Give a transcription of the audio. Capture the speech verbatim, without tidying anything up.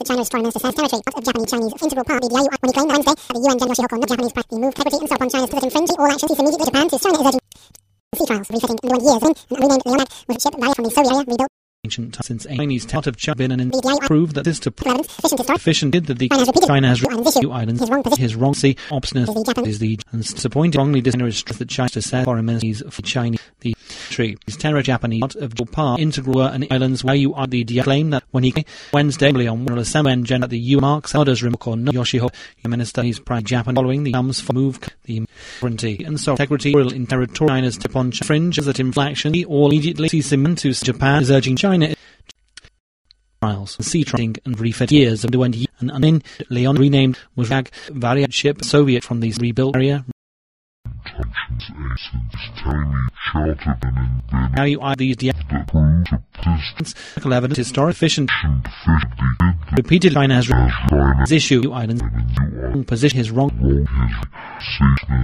China's foreign minister says territory of Japanese Chinese integral part of the Diaoyu when he claimed Wednesday that the U N General Yoshihoko not Japanese press the move integrity and so upon China's position infringing all actions immediately Japan to China is urging sea trials refitting underwent years in and renamed Leonard with ship barrier from the Soviet area rebuilt. Ancient since a Chinese part of China been and proved that this to efficient efficient did that the China has repeated islands his wrong sea obstinate is the and disappointed wrongly dishonored that China to set foreign ministries for Chinese the tree is terror Japanese part of Japan integral and islands where you are the claim that when he Wednesday on World Assembly and Gen at the U marks elders Rimoko no Yoshihoko minister his pride Japan following the comes for move the sovereignty and so integrity in territory China's upon fringes that inflection all immediately see cement to Japan is urging China trials, sea training and refit years underwent and in Leon renamed was Rag variant ship Soviet from the rebuilt area. Now you are these evidence historic efficient repeated China has issue islands position his wrong